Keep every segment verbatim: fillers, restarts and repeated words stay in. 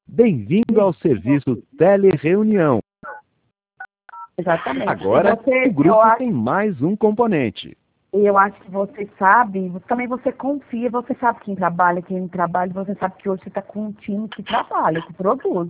Bem-vindo ao serviço Telereunião. Exatamente. Agora, você, o grupo acho, tem mais um componente. E eu acho que você sabe, também você confia, você sabe quem trabalha, quem não trabalha, você sabe que hoje você está com um time que trabalha, que produz.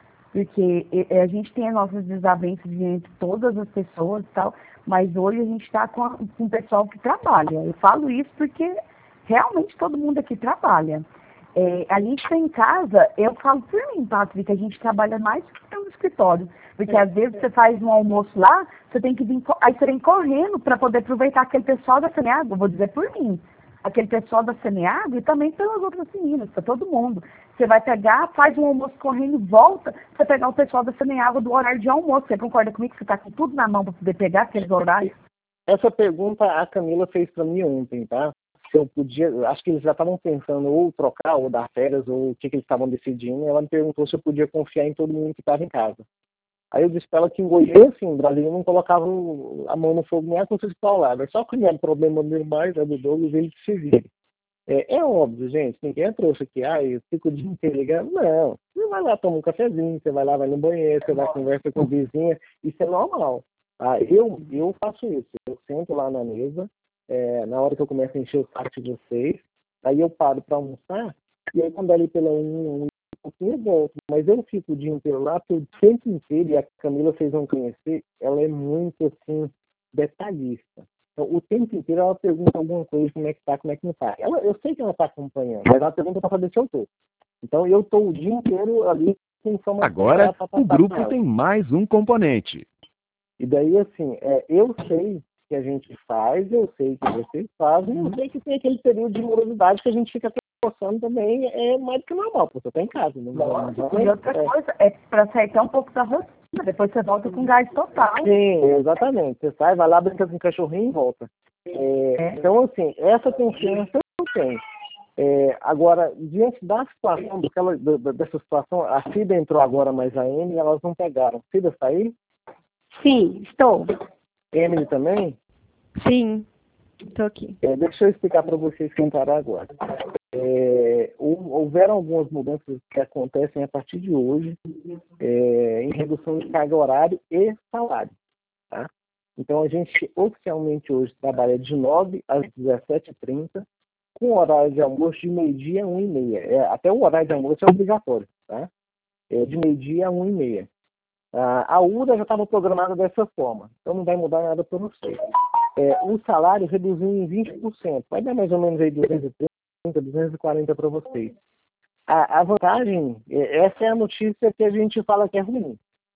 Porque a gente tem as nossas desavenças entre todas as pessoas e tal, mas hoje a gente está com, com um pessoal que trabalha. Eu falo isso porque realmente todo mundo aqui trabalha. É, a gente está em casa, eu falo por mim, Patrick, que a gente trabalha mais do que no escritório. Porque às vezes você faz um almoço lá, você tem que vir, aí você vem correndo para poder aproveitar aquele pessoal da Semeago, vou dizer por mim. Aquele pessoal da Semeago e também pelas outras meninas, para todo mundo. Você vai pegar, faz um almoço correndo e volta para pegar o pessoal da Semeago do horário de almoço. Você concorda comigo que você está com tudo na mão para poder pegar aqueles horários? Essa pergunta a Camila fez para mim ontem, tá? Se eu podia, acho que eles já estavam pensando ou trocar, ou dar férias, ou o que, que eles estavam decidindo. Ela me perguntou se eu podia confiar em todo mundo que estava em casa. Aí eu disse para ela que em Goiânia, assim, o Brasil não colocava a mão no fogo nem a consciência paulada. Só que o problema demais é do Douglas, ele que se vira. É, é óbvio, gente, ninguém é trouxa aqui, ah, eu fico o dia inteiro ligando. Não, você vai lá, toma um cafezinho, você vai lá, vai no banheiro, você vai conversa com a vizinha, isso é normal. Ah, eu, eu faço isso, eu sento lá na mesa, é, na hora que eu começo a encher o saco de vocês, aí eu paro para almoçar, e aí quando ali pela um, um pouquinho eu volto, mas eu fico o dia inteiro lá, porque o tempo inteiro, e a Camila vocês vão conhecer, ela é muito, assim, detalhista. Então, o tempo inteiro ela pergunta alguma coisa, como é que tá, como é que não tá. Ela, eu sei que ela está acompanhando, mas ela pergunta para saber se eu tô. Então, eu tô o dia inteiro ali com informação. Agora, o grupo tem mais um componente. E daí, assim, é, eu sei que a gente faz, eu sei que vocês fazem, eu sei que tem aquele período de morosidade que a gente fica forçando também, é mais do que normal, porque você tá em casa. Não, não, não, e outra é, coisa, é para acertar um pouco da rotina. Depois você volta com gás total. Sim, exatamente. Você sai, vai lá, brinca com o cachorrinho e volta. É, é. Então, assim, essa confiança eu tenho. É, agora, diante da situação, daquela, dessa situação, a Cida entrou agora, mas a Emily, elas não pegaram. Cida está aí? Sim, estou. Emily também? Sim, estou aqui. É, deixa eu explicar para vocês que entraram agora. É, houveram algumas mudanças que acontecem a partir de hoje é, em redução de carga horária e salário. Tá? Então, a gente oficialmente hoje trabalha de nove às dezessete e trinta, com horário de almoço de meio-dia a uma e meia. É, até o horário de almoço é obrigatório, tá? É de meio-dia a uma e meia. A U R A já estava programada dessa forma, então não vai mudar nada para vocês. É, o salário reduziu em vinte por cento, vai dar mais ou menos aí duzentos e trinta, duzentos e quarenta para vocês. A, a vantagem, essa é a notícia que a gente fala que é ruim.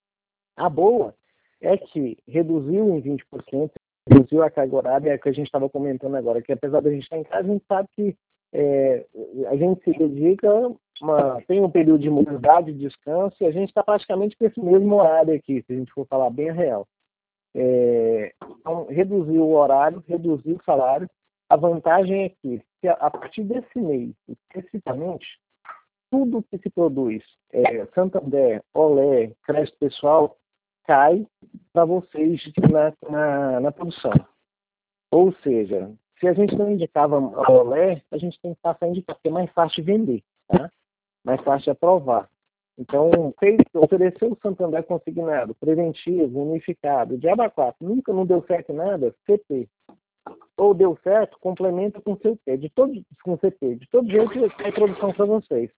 A boa é que reduziu em vinte por cento, reduziu a carga horária, é o que a gente estava comentando agora, que apesar da gente estar em casa, a gente sabe que é, a gente se dedica, uma, tem um período de mobilidade, de descanso, e a gente está praticamente com esse mesmo horário aqui, se a gente for falar bem a real. É, então, reduziu o horário, reduziu o salário. A vantagem é que, se a, a partir desse mês, especificamente, tudo que se produz, é, Santander, Olé, crédito pessoal, cai para vocês na, na, na produção. Ou seja, se a gente não indicava a Olé, a gente tem que passar a indicar, porque é mais fácil de vender, tá? Mais fácil de aprovar. Então, fez, ofereceu o Santander consignado, preventivo, unificado, de aba quatro, nunca não deu certo em nada, C P. Ou deu certo, complementa com C P, de todo, com C P. De todo jeito, é produção para vocês.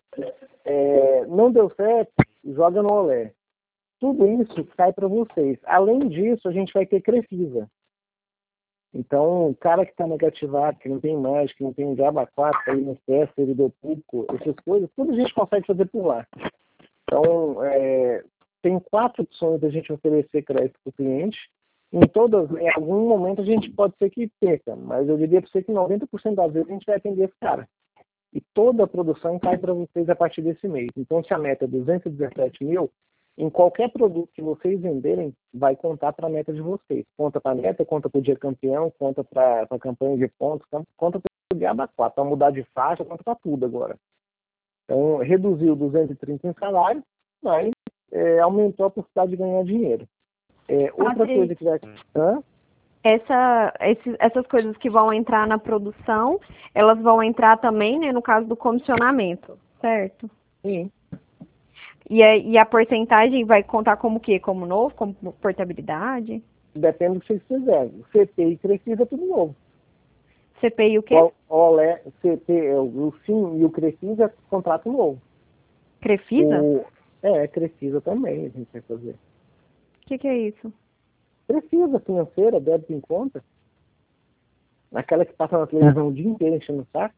É, não deu certo, joga no Olé. Tudo isso cai para vocês. Além disso, a gente vai ter Crefisa. Então, o cara que está negativado, que não tem mais, que não tem de aba quatro, aí no teste, servidor público, essas coisas, tudo a gente consegue fazer por lá. Então, é, tem quatro opções da gente oferecer crédito para o cliente. Em todas, em algum momento a gente pode ser que perca, mas eu diria para você que noventa por cento das vezes a gente vai atender esse cara. E toda a produção cai para vocês a partir desse mês. Então, se a meta é duzentos e dezessete mil, em qualquer produto que vocês venderem, vai contar para a meta de vocês. Conta para a meta, conta para o dia campeão, conta para a campanha de pontos, conta para o aba quatro, para mudar de faixa, conta para tudo agora. Então, reduziu duzentos e trinta em salário, mas é, aumentou a possibilidade de ganhar dinheiro. É, outra Patrícia, coisa que vai... Hã? Essa, esse, essas coisas que vão entrar na produção, elas vão entrar também, né, no caso do comissionamento, certo? Sim. E a, e a porcentagem vai contar como o quê? Como novo? Como portabilidade? Depende do que vocês fizerem. C P e Crefisa é tudo novo. C P I o quê? O, Olé, C P, o Sim e o Crefisa é contrato novo. Crefisa? O, é, Crefisa também a gente vai fazer. O que, que é isso? Crefisa financeira, débito em conta. Aquela que passa na televisão o dia inteiro enchendo o saco.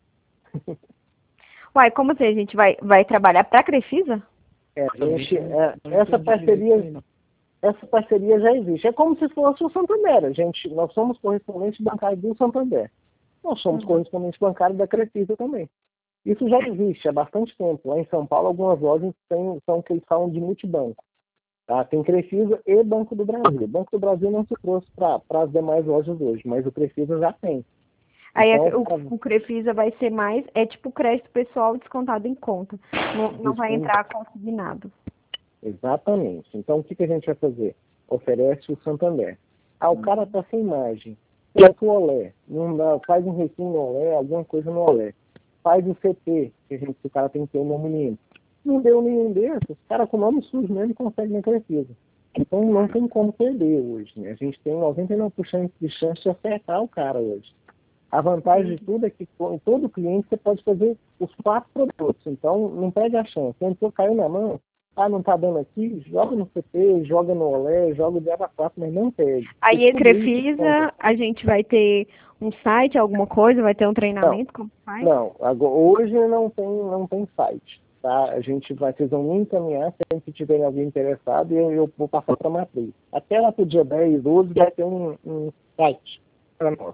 Uai, como assim? A gente vai, vai trabalhar para a Crefisa? É, a gente, é, essa parceria, essa parceria já existe. É como se fosse o Santander. A gente, nós somos correspondentes bancários do Santander. Nós somos uhum. correspondentes bancários da Crefisa também. Isso já existe há bastante tempo. Lá em São Paulo, algumas lojas têm, são o que eles falam de multibanco. Tá? Tem Crefisa e Banco do Brasil. O Banco do Brasil não se trouxe para as demais lojas hoje, mas o Crefisa já tem. Aí então, o, pra... o Crefisa vai ser mais, é tipo crédito pessoal descontado em conta. Não, não vai entrar consignado. Exatamente. Então o que, que a gente vai fazer? Oferece o Santander. Ah, o hum. cara está sem margem. Faz o Olé. Não dá, faz um requinho no Olé, alguma coisa no Olé. Faz o C P, que a gente, o cara tem que ter o nome limpo. Não deu nenhum desses, o cara com o nome sujo mesmo consegue na Crefisa. Então não tem como perder hoje. Né? A gente tem noventa e nove por cento de chance de acertar o cara hoje. A vantagem de tudo é que em todo cliente você pode fazer os quatro produtos. Então, não perde a chance. Entrou, caiu na mão, ah, não tá dando aqui, joga no C P, joga no Olé, joga o Diaba quatro, mas não perde. Aí, a Crefisa, a gente vai ter um site, alguma coisa, vai ter um treinamento, não, como faz? Não, agora, hoje não tem, não tem site. Tá? A gente vai, vocês vão me encaminhar, se tiver alguém interessado, eu, eu vou passar para a matriz. Até lá pro dia dez, doze, vai ter um, um site para nós.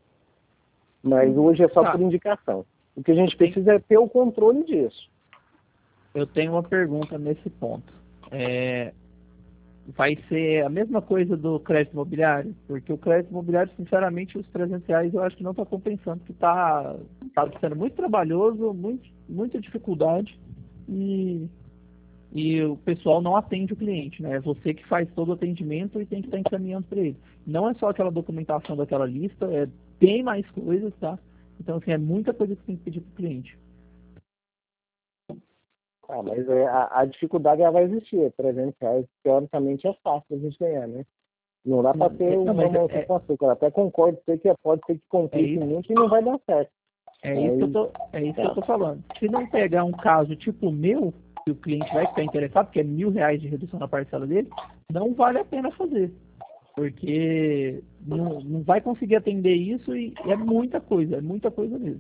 Mas hoje é só tá. por indicação. O que a gente precisa é ter o controle disso. Eu tenho uma pergunta nesse ponto. É, vai ser a mesma coisa do crédito imobiliário? Porque o crédito imobiliário, sinceramente, os trezentos reais eu acho que não está compensando, que está tá sendo muito trabalhoso, muito, muita dificuldade e, e o pessoal não atende o cliente, né? É você que faz todo o atendimento e tem que estar encaminhando para ele. Não é só aquela documentação daquela lista, é tem mais coisas, tá? Então, assim, é muita coisa que tem que pedir para o cliente. Ah, mas é, a, a dificuldade ela vai existir. trezentos reais, teoricamente, é fácil a gente ganhar, né? Não dá para ter uma moção é, com açúcar. Até concordo com você que pode ter que complique é muito e não vai dar certo. É, é isso, que eu tô, é isso é. que eu tô falando. Se não pegar um caso tipo o meu, que o cliente vai ficar interessado, porque é mil reais de redução na parcela dele, não vale a pena fazer. Porque não, não vai conseguir atender isso e, e é muita coisa, é muita coisa mesmo.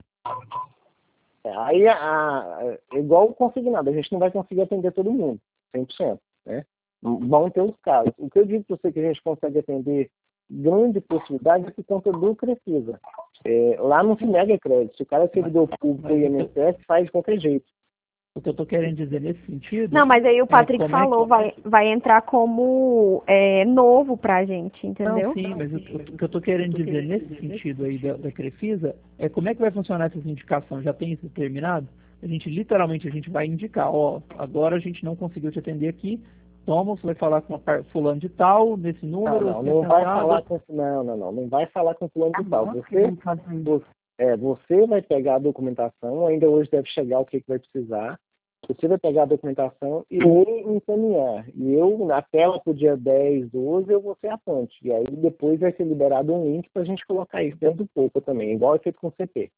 É, aí, a, a, igual o consignado, a gente não vai conseguir atender todo mundo, cem por cento, né? Vão ter os casos. O que eu digo para você que a gente consegue atender grande possibilidade é por conta do Crefisa. É, lá não se nega crédito. Se o cara é servidor público e I N S S, faz de qualquer jeito. O que eu estou querendo dizer nesse sentido... Não, mas aí o Patrick é falou, é que... vai, vai entrar como é, novo pra gente, entendeu? Não, sim, mas o, o que eu estou querendo dizer nesse sentido aí da, da Crefisa é como é que vai funcionar essas indicações? Já tem isso determinado? A gente, literalmente, a gente vai indicar, ó, agora a gente não conseguiu te atender aqui, toma, você vai falar com a fulano de tal, nesse número... Não, não, não vai falar com... Não, não, não, não vai falar com fulano de tal. Você, você, é, você vai pegar a documentação, ainda hoje deve chegar o que, que vai precisar. Você vai pegar a documentação e me encaminhar. E eu, na tela para o dia dez, doze, eu vou ser a ponte. E aí depois vai ser liberado um link para a gente colocar isso dentro do Poupa também, igual é feito com o C P.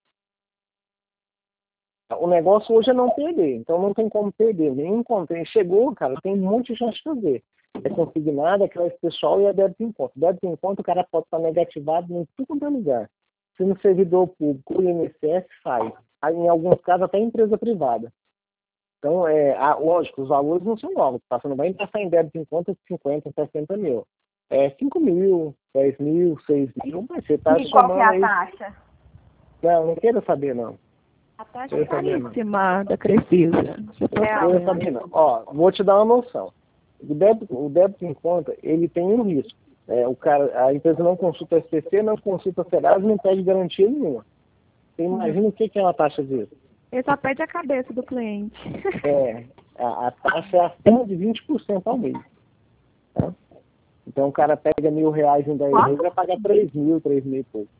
O negócio hoje é não perder, então não tem como perder. Nem encontrei. Chegou, cara, tem um monte de chance de fazer. É consignado, é crédito pessoal e é débito em conta. Débito em conta, o cara pode estar negativado em tudo quanto é lugar. Se no servidor público, o I N S S faz. Aí, em alguns casos, até empresa privada. Então, é, a, lógico, os valores não são novos, tá? Você não vai passar em débito em conta de cinquenta, sessenta mil. É cinco mil, dez mil, seis mil, mas você está e qual que é a taxa? Não, não quero saber, não. A taxa é caríssima da Crefisa. Não quero saber, não. Ó, vou te dar uma noção. O débito, o débito em conta, ele tem um risco. É, o cara, a empresa não consulta S P C, não consulta Serasa, não pede garantia nenhuma. Você imagina o que, que é uma taxa disso? Ele só perde a cabeça do cliente. É, a, a taxa é acima de vinte por cento ao mês. Tá? Então o cara pega mil reais em dez meses, vai pagar três mil, três mil e pouco.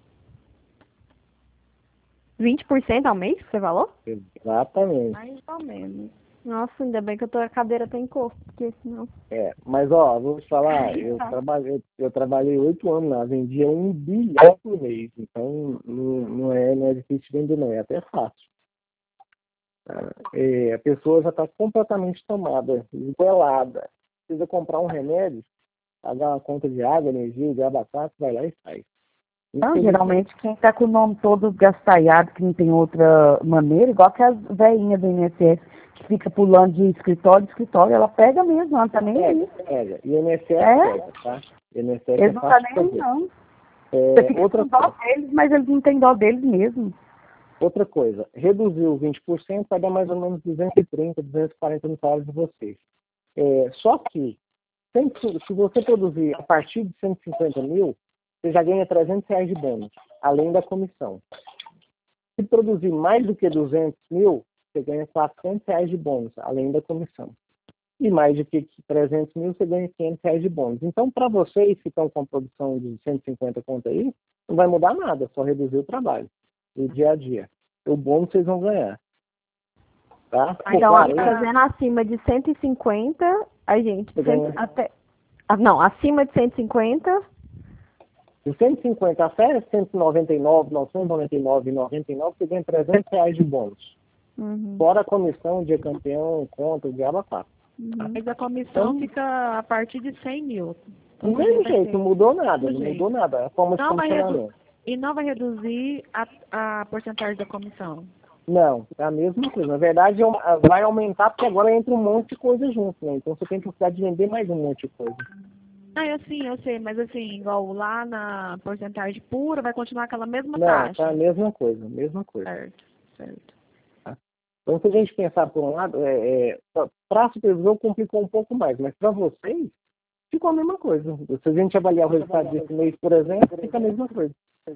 vinte por cento ao mês, você falou? Exatamente. Mais ou menos. Nossa, ainda bem que eu tô, a cadeira tem corpo, porque senão... É, mas ó, vou te falar, eu trabalhei, eu trabalhei oito anos lá, vendia um bilhão por mês, então não, não, é, não é difícil vender, não, é até fácil. Tá? É, a pessoa já está completamente tomada, esgoelada. Precisa comprar um remédio, pagar uma conta de água, energia, de abacate, vai lá e sai. Não, geralmente quem está com o nome todo gastalhado, que não tem outra maneira, igual que as velhinhas do I N S S, que fica pulando de escritório em escritório, ela pega mesmo, ela não tá nem aí. Pega, pega. E o I N S S É? pega, tá? I N S S Eles é não tá fácil nem de aí, fazer. não. É, Você fica outra com dó coisa. deles, mas eles não têm dó deles mesmo. Outra coisa, reduziu vinte por cento, vai dar mais ou menos duzentos e trinta, duzentos e quarenta no salário de vocês. É, só que, sempre, se você produzir a partir de cento e cinquenta mil, você já ganha trezentos reais de bônus, além da comissão. Se produzir mais do que duzentos mil, você ganha quatrocentos reais de bônus, além da comissão. E mais do que trezentos mil, você ganha quinhentos reais de bônus. Então, para vocês que estão com a produção de cento e cinquenta conto aí, não vai mudar nada, só reduzir o trabalho, o dia a dia. O bônus vocês vão ganhar. Tá? Então, claro, fazendo acima de cento e cinquenta, a gente... Você cem, ganha. até, ah, não, acima de cento e cinquenta... De cento e cinquenta até cento e noventa e nove, novecentos e noventa e nove e noventa e nove, você ganha trezentos reais de bônus. Uhum. Fora a comissão, dia campeão, conta, o diabo quatro. Uhum. Mas a comissão Então, fica a partir de cem mil. do mesmo jeito, não mudou nada, Do não jeito. mudou nada. A forma de Não vai redu- funcionamento. E não vai reduzir a, a porcentagem da comissão. Não, é a mesma coisa. Na verdade, é uma- vai aumentar porque agora entra um monte de coisa junto, né? Então você tem possibilidade de vender mais um monte de coisa. Ah, eu sim, eu sei, mas assim, igual lá na porcentagem pura, vai continuar aquela mesma Não, taxa. tá a mesma coisa, mesma coisa. Certo, certo. Então, se a gente pensar por um lado, é, é, para a supervisão complicou um pouco mais, mas para vocês, ficou a mesma coisa. Se a gente avaliar o resultado desse mês, por exemplo, fica a mesma coisa.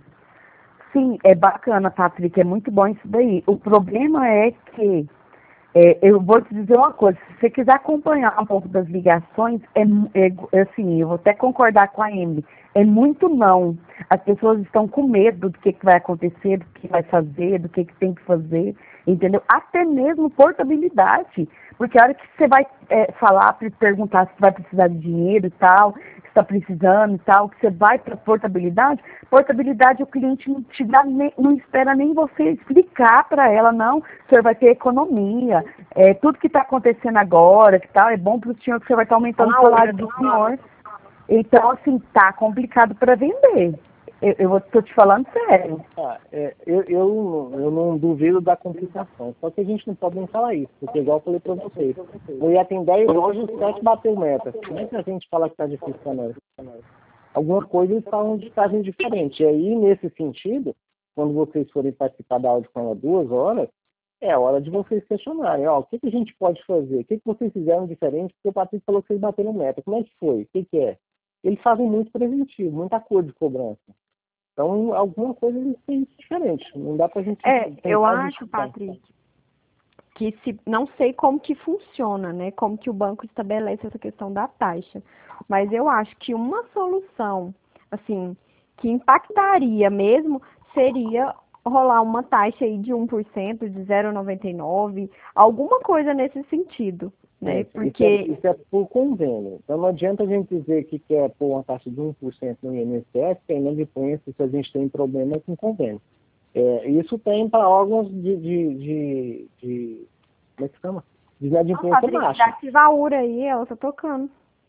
Sim, é bacana, Patrick, é muito bom isso daí. O problema é que, é, eu vou te dizer uma coisa, se você quiser acompanhar um pouco das ligações, é, mu- é, é assim, eu vou até concordar com a Emily, é muito não. As pessoas estão com medo do que, que vai acontecer, do que vai fazer, do que, que tem que fazer, entendeu? Até mesmo portabilidade, porque a hora que você vai é, falar, per- perguntar se vai precisar de dinheiro e tal, se está precisando e tal, que você vai para portabilidade, portabilidade o cliente não te dá nem, não espera nem você explicar para ela, não, o senhor vai ter economia, é, tudo que está acontecendo agora, que tal, é bom para o senhor que você vai estar aumentando o salário do senhor. Então, assim, tá complicado para vender. Eu, eu estou te falando sério. Ah, é, eu, eu, eu não duvido da complicação, só que a gente não pode nem falar isso, porque igual eu falei para vocês, o I A tem dez hoje, os sete bateu meta. Como é que a gente fala que está difícil para nós? Alguma coisa eles falam de fazem diferente. E aí, nesse sentido, quando vocês forem participar da aula com ela duas horas, é a hora de vocês questionarem, ó, o que, que a gente pode fazer? O que, que vocês fizeram diferente? Porque o Patrício falou que vocês bateram meta. Como é que foi? O que, que é? Eles fazem muito preventivo, muita cor de cobrança. Então, alguma coisa eles têm diferente. Não dá pra gente... É, tentar eu acho, justificar. Patrick, que se não sei como que funciona, né? Como que o banco estabelece essa questão da taxa. Mas eu acho que uma solução, assim, que impactaria mesmo, seria rolar uma taxa aí de um por cento, de zero vírgula noventa e nove, alguma coisa nesse sentido, né? Isso, Porque isso, é, isso é por convênio. Então não adianta a gente dizer que quer pôr uma taxa de um por cento no I N S S, que ainda põe se a gente tem problema com convênio. É, isso tem para órgãos de, de, de, de... Como é que chama? De Nossa, inadimplência Patrick, baixa. da Tivaúra aí, ela tá tocando.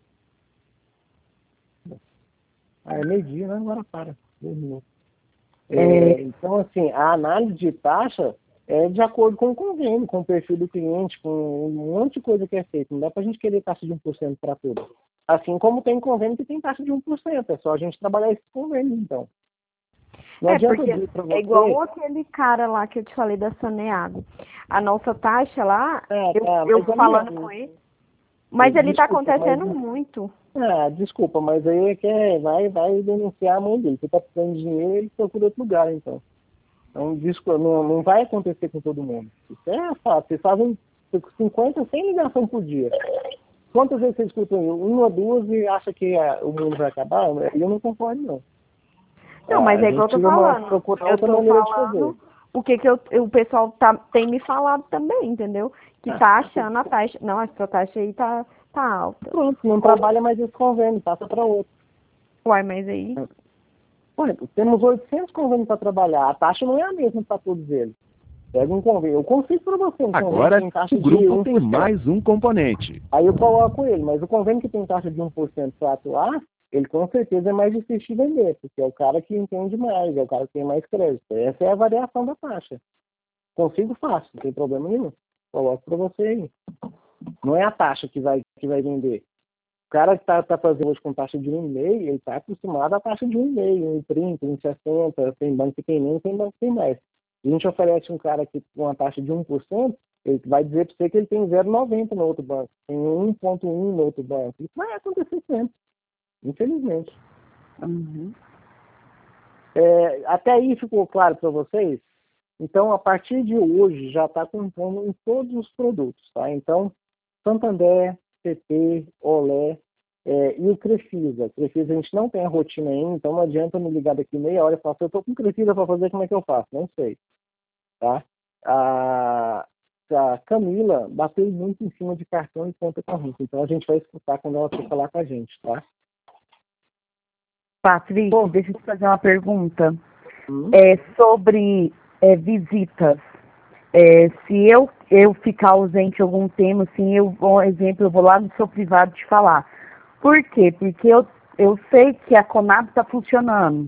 Ah, é meio-dia, né? Agora para. Dois minutos. É, então, assim, a análise de taxa é de acordo com o convênio, com o perfil do cliente, com um monte de coisa que é feita. Não dá para a gente querer taxa de um por cento para tudo. Assim como tem convênio que tem taxa de um por cento. É só a gente trabalhar esse convênio, então. Não É, adianta porque dizer pra você... é igual aquele cara lá que eu te falei da Saneago. A nossa taxa lá, É, eu, tá, eu mas é falando mesmo. com ele, mas ele tá Desculpa, acontecendo mas- muito. Ah, desculpa, mas aí é que é, vai, vai denunciar a mãe dele. Você está precisando de dinheiro, ele procura outro lugar, então. Então, desculpa, não, não vai acontecer com todo mundo. Isso é fácil. Vocês fazem cinquenta, cem ligações por dia. Quantas vezes vocês escutam uma, duas e acham que ah, o mundo vai acabar? Eu não concordo, não. Não, mas Ah, é a igual eu tô gente precisa falando. procurar Eu outra tô maneira de falando fazer. o que, que eu, o pessoal tá, tem me falado também, entendeu? Que tá achando a taxa. Não, essa taxa aí tá, tá alta. Pronto, não trabalha mais esse convênio, passa para outro. Uai, mas aí. Ué, temos oitocentos convênios para trabalhar, a taxa não é a mesma para todos eles. Pega um convênio, eu consigo para você um convênio Agora, que tem taxa o de grupo um por cento. tem mais um componente. Aí eu coloco ele, mas o convênio que tem taxa de um por cento para atuar, ele com certeza é mais difícil de vender, porque é o cara que entende mais, é o cara que tem mais crédito. Essa é a variação da taxa. Consigo fácil, não tem problema nenhum. Coloco para você aí. Não é a taxa que vai, que vai vender. O cara que está tá fazendo hoje com taxa de um vírgula cinco, ele está acostumado à taxa de um vírgula cinco, um vírgula trinta, um vírgula sessenta, tem banco que tem menos, tem banco que tem mais. A gente oferece um cara que com uma taxa de um por cento, ele vai dizer para você que ele tem zero vírgula noventa no outro banco, tem um vírgula um no outro banco. Isso vai acontecer sempre, infelizmente. Uhum. É, até aí ficou claro para vocês? Então, a partir de hoje, já está contando em todos os produtos, tá? Então, Santander, C P, Olé é, e o Crefisa. Crefisa a gente não tem a rotina ainda, então não adianta me ligar daqui meia hora e falar, se eu estou com Crefisa para fazer, como é que eu faço? Não sei, tá? A, a Camila bateu muito em cima de cartão e conta corrente, então a gente vai escutar quando ela for falar com a gente, tá? Patrícia, Bom. deixa eu te fazer uma pergunta. Hum? É, sobre é, visitas. É, se eu, eu ficar ausente em algum tema, assim, eu, por exemplo, eu vou lá no seu privado te falar. Por quê? Porque eu, eu sei que a Conab está funcionando.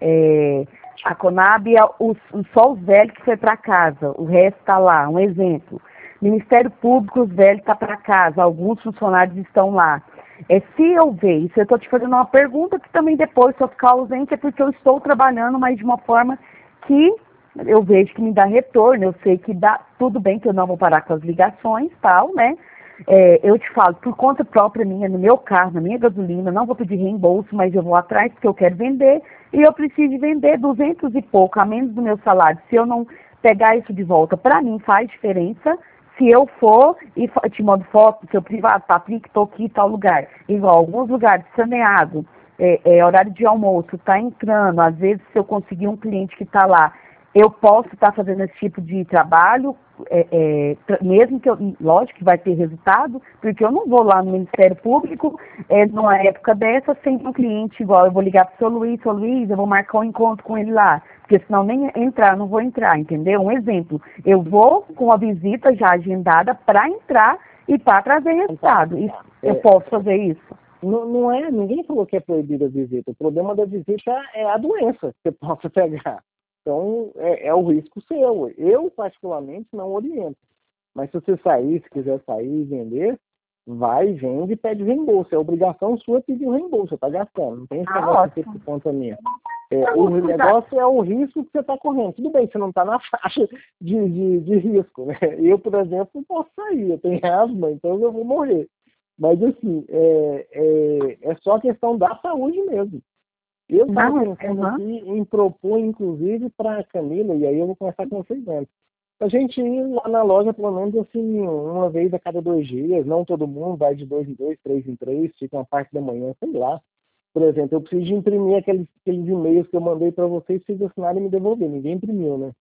É, a Conab é o, só os velhos que foi para casa, o resto está lá. Um exemplo. Ministério Público, os velhos estão para casa, alguns funcionários estão lá. É, se eu ver isso, eu estou te fazendo uma pergunta que também depois, se eu ficar ausente, é porque eu estou trabalhando, mas de uma forma que eu vejo que me dá retorno, eu sei que dá tudo bem, que eu não vou parar com as ligações, tal, né? É, eu te falo, por conta própria minha, no meu carro, na minha gasolina, não vou pedir reembolso, mas eu vou atrás porque eu quero vender, e eu preciso vender duzentos e pouco, a menos do meu salário. Se eu não pegar isso de volta, para mim faz diferença. Se eu for e te mando foto do seu privado, Patrick, estou aqui em tal lugar. Igual, alguns lugares, saneado, é, é, horário de almoço, está entrando. Às vezes, se eu conseguir um cliente que está lá, eu posso estar tá fazendo esse tipo de trabalho, é, é, mesmo que eu, lógico que vai ter resultado, porque eu não vou lá no Ministério Público, é, numa época dessa, sem um cliente igual. Eu vou ligar para o seu Luiz, seu Luiz, eu vou marcar um encontro com ele lá. Porque senão nem entrar, não vou entrar, entendeu? Um exemplo, eu vou com a visita já agendada para entrar e para trazer resultado. E eu posso fazer isso? Não, não é, ninguém falou que é proibida a visita. O problema da visita é a doença que você possa pegar. Então, é, é o risco seu. Eu, particularmente, não oriento. Mas se você sair, se quiser sair e vender, vai, vende e pede reembolso. É obrigação sua pedir o reembolso. Você está gastando. Não tem esse Ah, negócio de ter conta minha. É, o negócio é o risco que você está correndo. Tudo bem, você não está na faixa de, de, de risco, né? Eu, por exemplo, não posso sair. Eu tenho asma, então eu vou morrer. Mas, assim, é, é, é só questão da saúde mesmo. Eu estava pensando uhum. aqui em propor, inclusive, para a Camila, e aí eu vou começar com vocês antes. A gente ir lá na loja, pelo menos, assim, uma vez a cada dois dias. Não todo mundo vai de dois em dois, três em três, fica uma parte da manhã, sei lá. Por exemplo, eu preciso de imprimir aqueles, aqueles e-mails que eu mandei para vocês, vocês assinarem e me devolver. Ninguém imprimiu, né?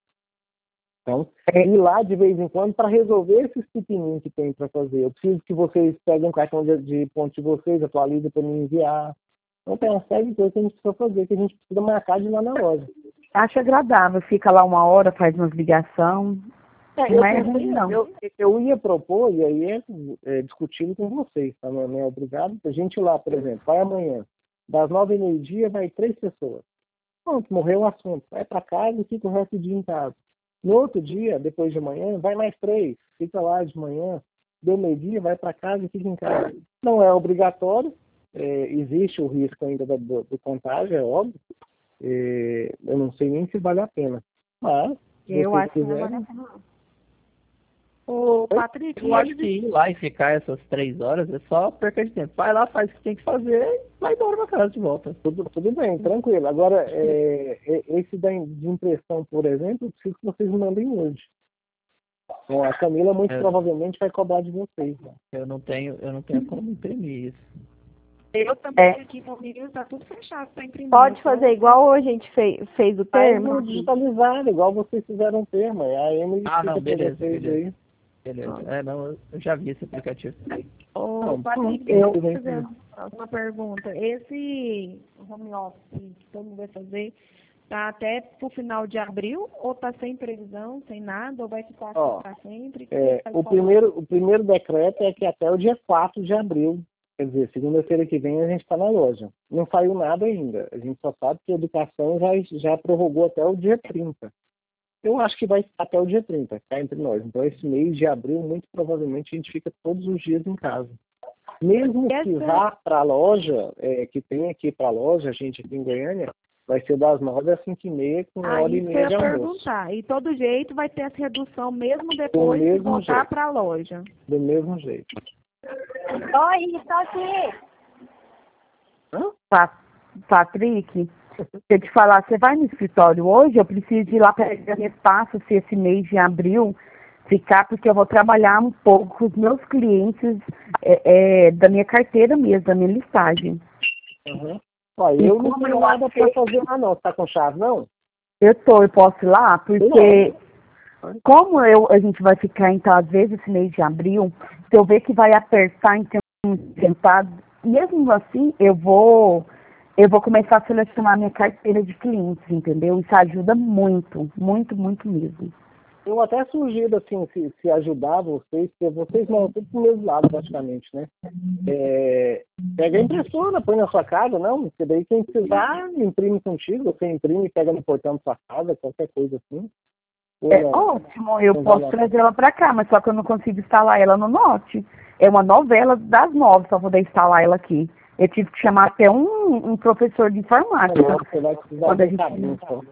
Então, ir lá de vez em quando para resolver esses pequenininhos que tem para fazer. Eu preciso que vocês peguem um cartão de, de ponto de vocês, atualizem para me enviar. Então, tem uma série de coisas que a gente precisa fazer, que a gente precisa marcar de ir lá na loja. Acho agradável, fica lá uma hora, faz umas ligações. É, não eu, é pensei, ruim, não. Eu, eu ia propor, e aí é, é discutindo com vocês, tá? Não é obrigado. A gente ir lá, por exemplo, vai amanhã, das nove e meio-dia, vai três pessoas. Pronto, morreu o assunto. Vai para casa e fica o resto do dia em casa. No outro dia, depois de manhã, vai mais três. Fica lá de manhã, deu meio-dia, vai para casa e fica em casa. Não é obrigatório. É, existe o risco ainda do, do, do contágio, é óbvio. É, eu não sei nem se vale a pena. Mas, se Eu vocês acho que não quiserem... vale a pena, não. Ô, Patrick, Eu acho que ir lá e ficar essas três horas é só perca de tempo. Vai lá, faz o que tem que fazer e vai embora pra casa de volta. Tudo, tudo bem, tranquilo. Agora, é, é, esse da, de impressão, por exemplo, eu preciso que vocês me mandem hoje. Bom, a Camila muito É. provavelmente vai cobrar de vocês. Né? Eu não tenho, eu não tenho como imprimir isso. Eu também É. aqui comigo está tudo fechado para imprimir. Pode Eu tô- fazer igual a gente fez, fez o Faz termo? no digitalizado, igual vocês fizeram o termo. aí A Emily Ah, não, explica pra beleza, vocês beleza. aí. Beleza. É, não, eu eu já vi esse aplicativo. Ô, Não, Patrícia, eu- deixa eu fazer uma pergunta. Esse home office que todo mundo vai fazer, tá até pro final de abril ou tá sem previsão, sem nada, ou vai ficar assim Ó, para sempre? É, Vai o, falar? primeiro, o primeiro decreto é que até o dia quatro de abril, quer dizer, segunda-feira que vem a gente está na loja. Não saiu nada ainda. A gente só sabe que a educação já, já prorrogou até o dia trinta. Eu acho que vai até o dia trinta, cá entre nós. Então, esse mês de abril, muito provavelmente, a gente fica todos os dias em casa. Mesmo que Essa- vá para a loja, é, que tem aqui para a loja, a gente aqui em Goiânia, vai ser das nove às cinco e meia, com uma Ah, hora e isso que eu meia de ia almoço. perguntar. E todo jeito vai ter essa redução mesmo depois de mesmo voltar jeito. para a loja. Do mesmo jeito. Oi, estou aqui. Hã? Pa- Patrick, se eu te falar, você vai no escritório hoje? Eu preciso ir lá pegar espaço se esse mês de abril ficar, porque eu vou trabalhar um pouco com os meus clientes é, é, da minha carteira mesmo, da minha listagem. Uhum. Ó, E eu não como tenho eu nada achei- para fazer lá não. Você tá com chave, não? Eu tô, eu posso ir lá, porque como eu, a gente vai ficar, então, às vezes, esse mês de abril, se eu ver que vai apertar em termos de sentado, mesmo assim, eu vou, eu vou começar a selecionar minha carteira de clientes, entendeu? Isso ajuda muito, muito, muito mesmo. Eu até sugiro, assim, se, se ajudar vocês, porque vocês moram tudo pro mesmo lado, praticamente, né? É, pega a impressora, põe na sua casa, não? Porque daí quem precisar, imprime contigo, você imprime e pega no portão da sua casa, qualquer coisa assim. Ou É não? ótimo, eu Não posso vale a trazer ela para cá, mas só que eu não consigo instalar ela no Note. É uma novela das nove para poder instalar ela aqui. Eu tive que chamar até um, um professor de informática. Não, você vai precisar Quando a de um gente- cabinho só.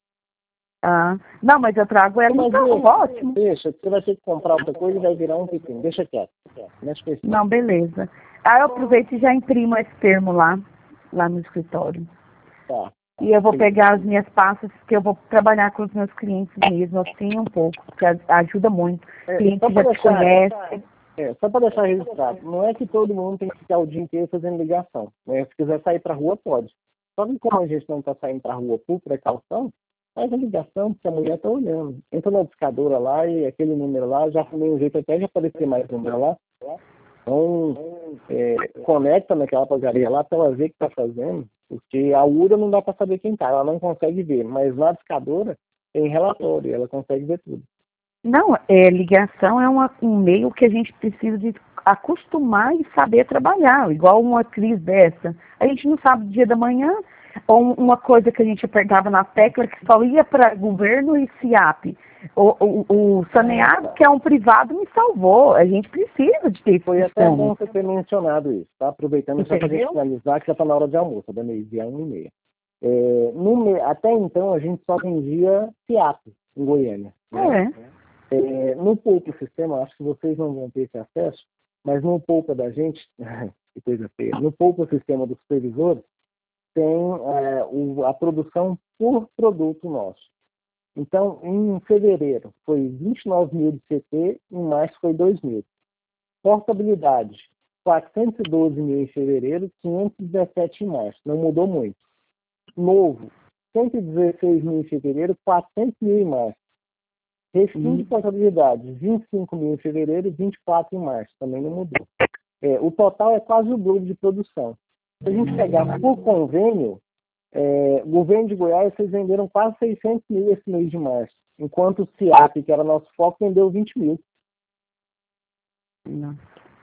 Ah, não, mas eu trago ela, Mas então, deixa, ótimo. deixa, você vai ter que comprar outra coisa e vai virar um pequeno. Deixa quieto. Mexe com isso. Não, beleza. Aí eu aproveito e já imprimo esse termo lá, lá no escritório. Tá. E eu vou pegar as minhas pastas, que eu vou trabalhar com os meus clientes mesmo, assim, um pouco, que a- ajuda muito. É, Cliente só já para te deixar, conhece. é, só para deixar registrado, não é que todo mundo tem que ficar o dia inteiro fazendo ligação. Né? Se quiser sair para a rua, pode. Só que como a gente não está saindo para a rua por precaução, faz a ligação, porque a mulher está olhando. Entra na discadora lá e aquele número lá, já arrumei um jeito até de aparecer mais número lá. Então, é, conecta naquela pagaria lá para ela ver o que está fazendo, porque a U R A não dá para saber quem está, ela não consegue ver, mas na discadora tem relatório, ela consegue ver tudo. Não, é, ligação é uma, um meio que a gente precisa de acostumar e saber trabalhar, igual uma crise dessa. A gente não sabe do dia da manhã, ou um- uma coisa que a gente apertava na tecla que só ia para governo e SIAP. O, o, o saneado, que é um privado, me salvou. A gente precisa de ter Foi esse até sistema. bom você ter mencionado isso, tá? Aproveitando já para a gente Entendeu? finalizar, que já está na hora de almoço, da meio-dia, uma e meia. É, no me- até então, a gente só vendia SIAP em Goiânia. Né? É. É, no Poupa Sistema, acho que vocês não vão ter esse acesso, mas no Poupa da gente, que coisa feia, no Poupa Sistema dos supervisores, tem é, o, a produção por produto nosso. Então, em fevereiro foi vinte e nove mil de C T, em março foi dois mil. Portabilidade, quatrocentos e doze mil em fevereiro, quinhentos e dezessete em março, não mudou muito. Novo, cento e dezesseis mil em fevereiro, quatrocentos mil em março. Refim de portabilidade, vinte e cinco mil em fevereiro, vinte e quatro em março, também não mudou. É, o total é quase o dobro de produção. Se a gente pegar por convênio, é, o governo de Goiás, vocês venderam quase seiscentos mil esse mês de março, enquanto o SIAP, que era nosso foco, vendeu vinte mil. Não.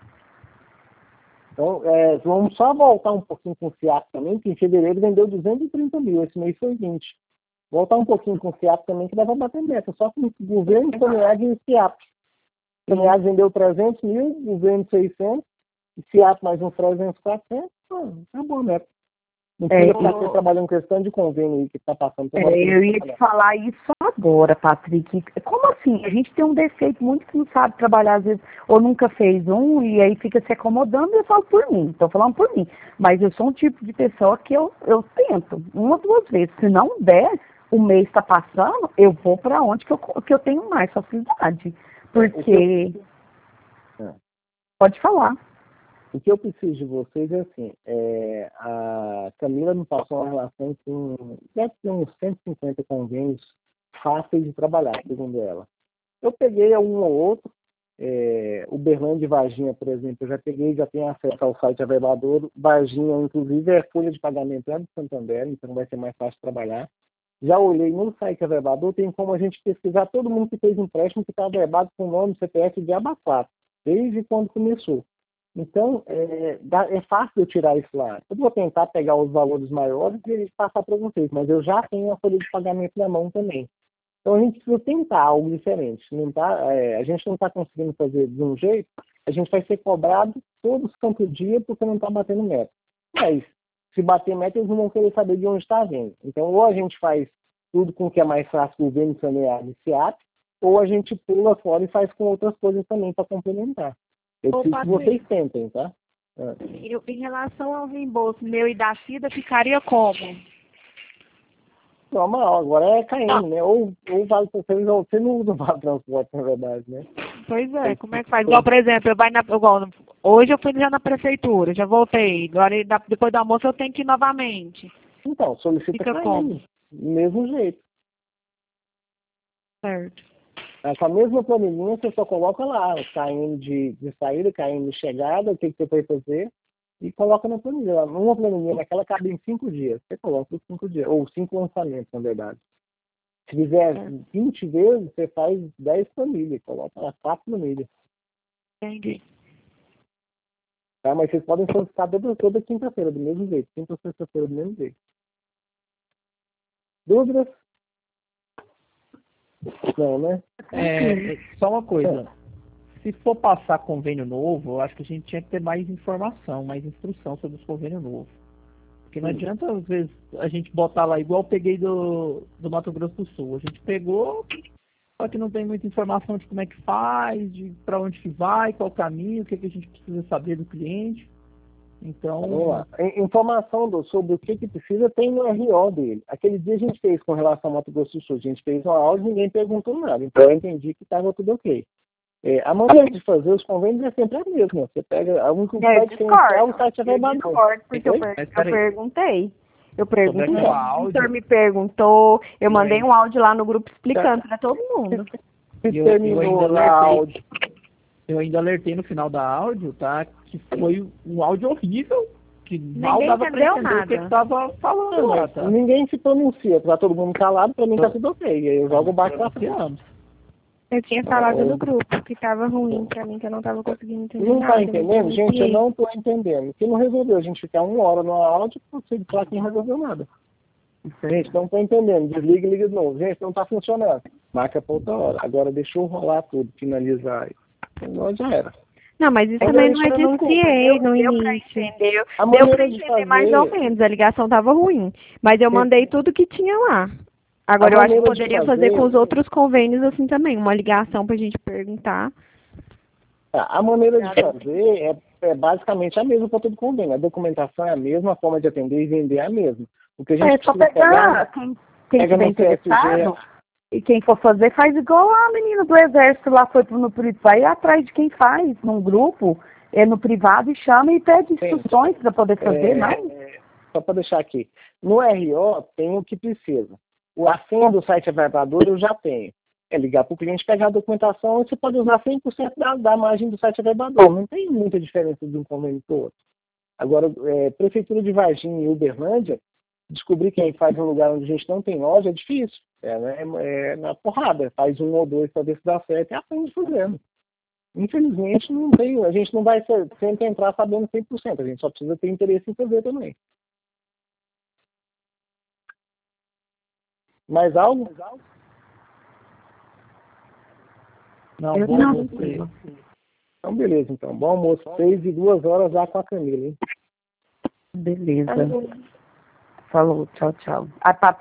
Então, é, vamos só voltar um pouquinho com o SIAP também, que em fevereiro vendeu duzentos e trinta mil, esse mês foi vinte. Voltar um pouquinho com o SIAP também, que dá para bater meta, só com o governo, Saneag e SIAP. Saneag vendeu trezentos mil, governo seiscentos, SIAP mais uns trezentos, quatrocentos, ah, acabou a meta. Não É, precisa ficar eu- trabalhando questão de convênio aí que está passando. É, eu ia te falar isso agora, Patrick. Como assim? A gente tem um defeito muito que não sabe trabalhar, às vezes, ou nunca fez um, e aí fica se acomodando, e eu falo por mim, estou falando por mim. Mas eu sou um tipo de pessoa que eu, eu tento, uma, duas vezes. Se não der, o mês está passando, eu vou para onde que eu, que eu tenho mais facilidade. Porque... É. Pode falar. O que eu preciso de vocês é assim, é, a Camila me passou uma relação com, deve ter uns cento e cinquenta convênios fáceis de trabalhar, segundo ela. Eu peguei um ou outro, é, o Berlândia e Varginha, por exemplo, eu já peguei, já tenho acesso ao site Averbador. Varginha, inclusive, é folha de pagamento lá do Santander, então vai ser mais fácil de trabalhar. Já olhei no site Averbador, tem como a gente pesquisar todo mundo que fez empréstimo que está averbado com nome, C P F de aba quatro, desde quando começou. Então, é, dá, é fácil eu tirar isso lá. Eu vou tentar pegar os valores maiores e passar para vocês, mas eu já tenho a folha de pagamento na mão também. Então, a gente precisa tentar algo diferente. Não tá, é, a gente não está conseguindo fazer de um jeito, a gente vai ser cobrado todo santo dia porque não está batendo meta. Mas, se bater meta, eles não vão querer saber de onde está vindo. Então, ou a gente faz tudo com o que é mais fácil, governo saneado e C I A P, ou a gente pula fora e faz com outras coisas também para complementar. Eu Ô, preciso que vocês tentem, tá? Ah. Eu, em relação ao reembolso meu e da Cida, ficaria como? Normal, agora é K M, né? Ou, ou vale para vocês, ou você não usa o vale transporte, na verdade, né? Pois é, como é que faz? Igual, por exemplo, eu vai na, igual, hoje eu fui já na prefeitura, já voltei. Agora, depois do almoço, eu tenho que ir novamente. Então, solicita Fica K M, como? do mesmo jeito. Certo. Com a mesma planilhinha, você só coloca lá o K M de, de saída, K M de chegada, o que, que você foi fazer, e coloca na planilha. Uma planilhinha daquela cabe em cinco dias. Você coloca os cinco dias, ou cinco lançamentos, na verdade. Se fizer vinte vezes, você faz dez planilhas, coloca lá quatro planilhas. Entendi. Tá? Mas vocês podem solicitar toda, toda quinta-feira, do mesmo jeito. Quinta ou sexta-feira, do mesmo jeito. Dúvidas? Não, né? É, só uma coisa. Se for passar convênio novo, eu acho que a gente tinha que ter mais informação, mais instrução sobre os convênios novos. Porque não adianta, às vezes, a gente botar lá, igual eu peguei do, do Mato Grosso do Sul. A gente pegou, só que não tem muita informação de como é que faz, de para onde que vai, qual o caminho, o que, que a gente precisa saber do cliente. Então... Vamos lá. Informação do, sobre o que, que precisa tem no R O dele. Aquele dia a gente fez com relação ao Mato Grosso do Sul. A gente fez uma aula e ninguém perguntou nada. Então eu entendi que estava tudo ok. É, a maneira de fazer os convênios é sempre a mesma. Você pega a única que Eu vai diferenciar o site discordo, eu discordo, porque eu, per- eu perguntei. Eu perguntei, o senhor me perguntou, eu mandei um áudio lá no grupo explicando para todo mundo. Se eu, terminou eu ainda lá alertei, áudio. Eu ainda alertei no final da áudio, tá? Que foi um áudio horrível, que mal Ninguém dava pra entendeu entender o que nada. ele tava falando lá, tá? Ninguém se pronuncia, tá todo mundo calado, pra mim tá tudo ok. E aí eu jogo o barco pra frente. Eu tinha falado no grupo que tava ruim pra mim, que eu não tava conseguindo entender Não nada. tá entendendo? Gente, eu entendi. não tô entendendo. Que não resolveu a gente ficar uma hora numa áudio pra você falar que não resolveu nada. Gente, não tô entendendo. Desliga e liga de novo. Gente, não tá funcionando. Marca pra outra hora. Agora deixou rolar tudo, finalizar. Agora já era. Não, mas isso Mas também eu não é não denunciei no Deu pra início. entender. A Deu maneira pra de entender mais ou fazer- menos, a ligação tava ruim. Mas eu Sim. mandei tudo que tinha lá. Agora A eu acho que maneira de poderia fazer fazer- com os outros convênios assim também, uma ligação pra gente perguntar. Tá, a maneira de fazer é, é basicamente a mesma para todo convênio. A documentação é a mesma, a forma de atender e vender é a mesma. O que a gente É só precisa pegar pegar, quem, quem pega tiver no C S G, interessado e quem for fazer faz igual a menina do exército lá foi no privado, vai atrás de quem faz, num grupo, é no privado e chama e pede instruções para poder fazer, é, não? é, só para deixar aqui. No R O tem o que precisa. O a senha do site Averbador eu já tenho. É ligar para o cliente, pegar a documentação e você pode usar cem por cento da, da margem do site Averbador. Não tem muita diferença de um convênio para o outro. Agora, é, Prefeitura de Varginha e Uberlândia, descobrir quem faz um lugar onde a gente não tem loja é difícil. É, né, é na porrada. Faz um ou dois para ver se dá certo e aprende fazendo. Infelizmente, não tem, a gente não vai ser, sempre entrar sabendo cem por cento. A gente só precisa ter interesse em fazer também. Mais algo? Não, Eu bom não. você. Então, beleza, então. Bom almoço. Seis e duas horas lá com a Camila, hein? Beleza. Falou, tchau, tchau. A